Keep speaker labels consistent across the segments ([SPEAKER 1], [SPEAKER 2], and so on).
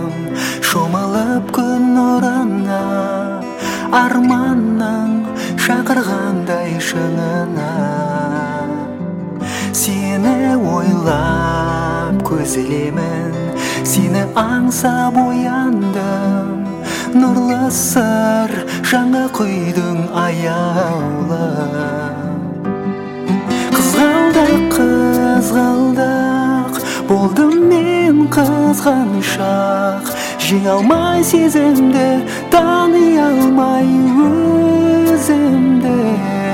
[SPEAKER 1] шомылып күн нұрына, арманның шақырғандай шыңына. Сені ойлап көз ілемін, сені аңсап ояндым. Нұрлы сыр жаңа құйдың аяулы. Қызғалдақ, болдым мен қызғаншақ. Жеңе алмай сезімді, тани алмай өзімді.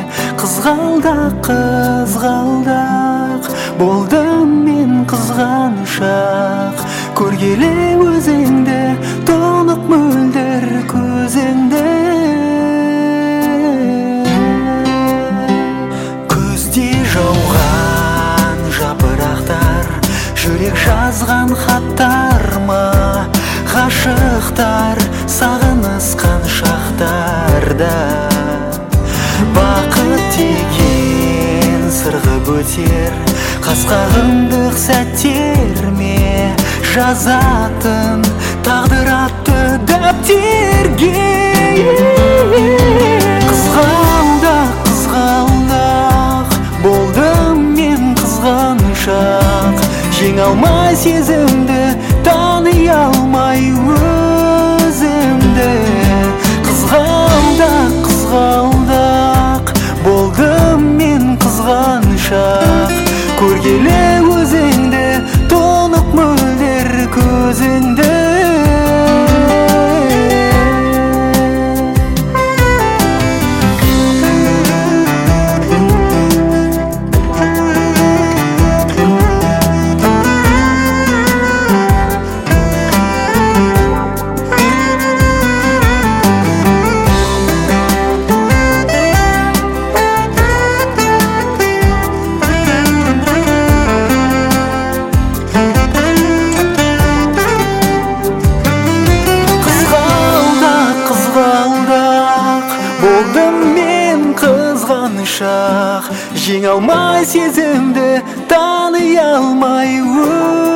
[SPEAKER 1] Қызғалдақ, болдым мен қызғаншақ. Көргелі өзіңді, тұнық мөлдір көзіңді. Күзде жауған жапырақтар, жүрек жазған хаттар ма? Ғашықтар сағынысқан шақтарда. Бақыт деген сырғып өтер, қасқағындық сәттер ме? Жазатын тағдыр атты дәптерге. Қызғалдақ, болдым мен қызғаншақ. Жеңе алмай сезімді, тани алмай өзімді. Қызғалдақ, болдым мен қызғаншақ. Көргелі өзіңді, тұнық мөлдір көзіңді. Болдым мен қызғаншақ, жеңе алмай сезімді, тани алмай